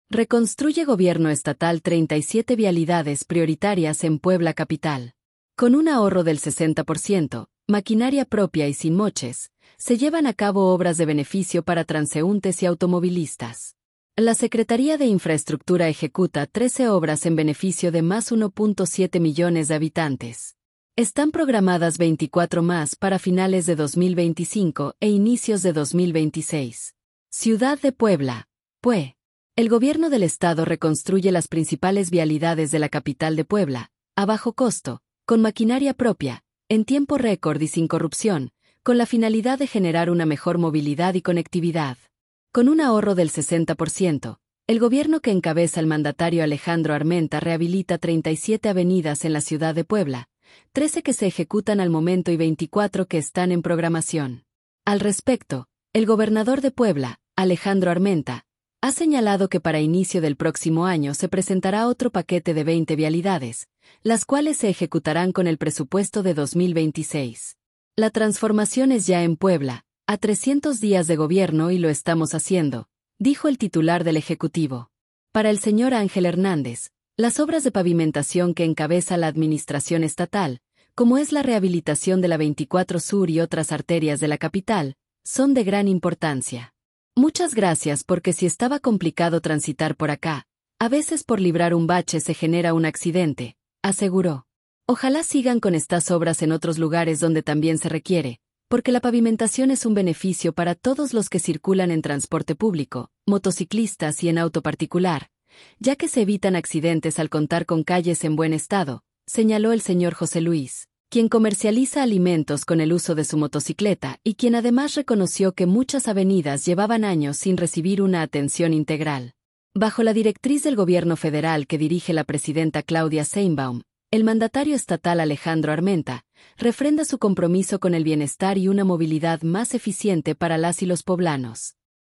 Reconstruye Gobierno Estatal 37 vialidades prioritarias en Puebla capital. Con un ahorro del 60%, maquinaria propia y sin moches, se llevan a cabo obras de beneficio para transeúntes y automovilistas. La Secretaría de Infraestructura ejecuta 13 obras en beneficio de más 1.7 millones de habitantes. Están programadas 24 más para finales de 2025 e inicios de 2026. Ciudad de Puebla, PUE. El gobierno del estado reconstruye las principales vialidades de la capital de Puebla, a bajo costo, con maquinaria propia, en tiempo récord y sin corrupción, con la finalidad de generar una mejor movilidad y conectividad. Con un ahorro del 60%, el gobierno que encabeza el mandatario Alejandro Armenta rehabilita 37 avenidas en la ciudad de Puebla, 13 que se ejecutan al momento y 24 que están en programación. Al respecto, el gobernador de Puebla, Alejandro Armenta, ha señalado que para inicio del próximo año se presentará otro paquete de 20 vialidades, las cuales se ejecutarán con el presupuesto de 2026. La transformación es ya en Puebla, a 300 días de gobierno y lo estamos haciendo, dijo el titular del Ejecutivo. Para el señor Ángel Hernández, las obras de pavimentación que encabeza la administración estatal, como es la rehabilitación de la 24 Sur y otras arterias de la capital, son de gran importancia. Muchas gracias porque si estaba complicado transitar por acá, a veces por librar un bache se genera un accidente, aseguró. Ojalá sigan con estas obras en otros lugares donde también se requiere, porque la pavimentación es un beneficio para todos los que circulan en transporte público, motociclistas y en auto particular, ya que se evitan accidentes al contar con calles en buen estado, señaló el señor José Luis, quien comercializa alimentos con el uso de su motocicleta y quien además reconoció que muchas avenidas llevaban años sin recibir una atención integral. Bajo la directriz del gobierno federal que dirige la presidenta Claudia Sheinbaum, el mandatario estatal Alejandro Armenta refrenda su compromiso con el bienestar y una movilidad más eficiente para las y los poblanos.